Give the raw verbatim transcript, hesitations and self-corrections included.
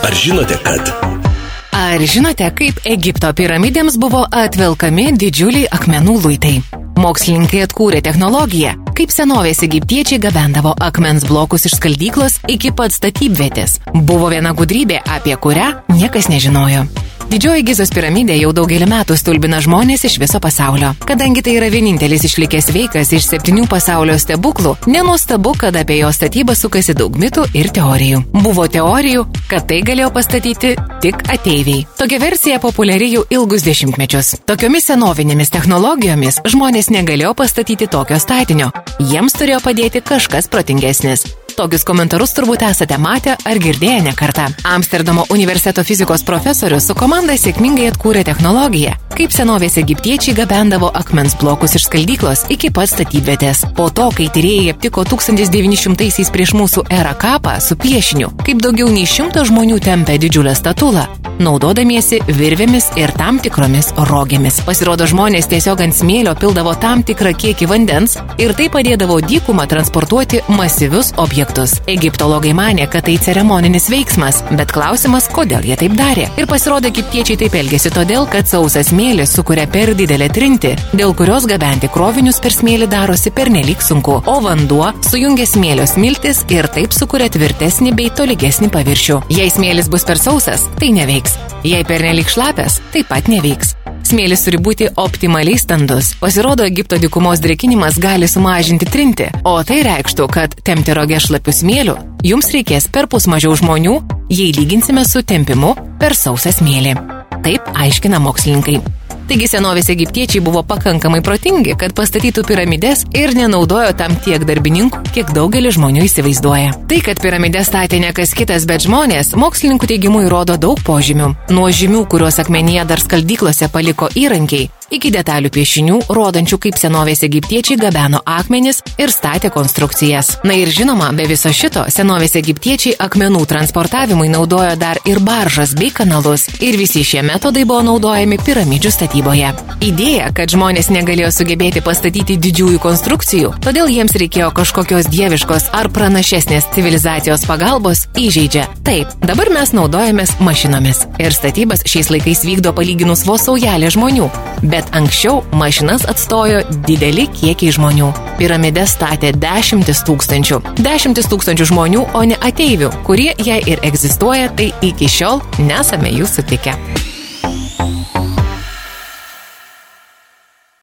Ar žinote, kad... Ar žinote, kaip Egipto piramidėms buvo atvelkami didžiuliai akmenų luitai? Mokslininkai atkūrė technologiją, kaip senovės egiptiečiai gabendavo akmens blokus iš skaldyklos iki pat statybvietės. Buvo viena gudrybė, apie kurią niekas nežinojo. Didžioji Gizos piramidė jau daugelį metų stulbina žmonės iš viso pasaulio. Kadangi tai yra vienintelis išlikęs veikas iš septynių pasaulio stebuklų, nenuostabu, kad apie jo statybą sukasi daug mitų ir teorijų. Buvo teorijų, kad tai galėjo pastatyti tik ateiviai. Tokia versija populiari jau ilgus dešimtmečius. Tokiomis senovinėmis technologijomis žmonės negalėjo pastatyti tokio statinio. Jiems turėjo padėti kažkas protingesnis. Tokius komentarus turbūt esate matę ar girdėję ne kartą. Amsterdamo universiteto fizikos profesorius su komanda sėkmingai atkūrė technologiją, kaip senovės egiptiečiai gabendavo akmens blokus iš skaldyklos iki pat statybvietės. Po to, kai tyrėjai aptiko tūkstantis devyni šimtaisiais prieš mūsų erą kapą su piešiniu, kaip daugiau nei šimtas žmonių tempė didžiulę statulą, naudodamiesi virvėmis ir tam tikromis rogėmis. Pasirodo, žmonės tiesiog ant smėlio pildavo tam tikrą kiekį vandens ir tai padėdavo dykumą transportuoti masyvius objektus. Egiptologai manė, kad tai ceremoninis veiksmas, bet klausimas, kodėl jie taip darė. Ir pasirodo, egiptiečiai taip elgėsi todėl, kad sausas smėlis sukuria per didelę trintį, dėl kurios gabenti krovinius per smėlį darosi pernelyg sunku, o vanduo sujungia smėlio smiltis ir taip sukuria tvirtesnį bei tolygesnį paviršių. Jei smėlis bus per sausas, tai neveiks. Jei pernelyg šlapias, taip pat neveiks. Smėlis turi būti optimaliai standus. Pasirodo, Egipto dykumos drėkinimas gali sumažinti trintį, o tai reikštų, kad tempti rogę šlapių smėlių jums reikės perpus mažiau žmonių, jei lyginsime su tempimu per sausą smėlį. Taip aiškina mokslininkai. Taigi senovės egiptiečiai buvo pakankamai protingi, kad pastatytų piramides ir nenaudojo tam tiek darbininkų, kiek daugelis žmonių įsivaizduoja. Tai, kad piramides statė ne kas kitas, bet žmonės, mokslininkų teigimu įrodo daug požymių. Nuo žymių, kuriuos akmenyje dar skaldyklose paliko įrankiai, iki detalių piešinių, rodančių, kaip senovės egiptiečiai gabeno akmenis ir statė konstrukcijas. Na ir žinoma, be viso šito, senovės egiptiečiai akmenų transportavimui naudojo dar ir baržas bei kanalus, ir visi šie metodai buvo naudojami piramidžių statyboje. Idėja, kad žmonės negalėjo sugebėti pastatyti didžiųjų konstrukcijų, todėl jiems reikėjo kažkokios dieviškos ar pranašesnės civilizacijos pagalbos, įžeidžia. Taip, dabar mes naudojamės mašinomis. Ir statybas šiais laikais vykdo palyginus vos saujelė žmonių. Bet anksčiau mašinas atstojo dideli kiekiai žmonių. Piramides statė dešimtis tūkstančių. Dešimtis tūkstančių žmonių, o ne ateivių, kurie, jei ir egzistuoja, tai iki šiol nesame jų sutikę.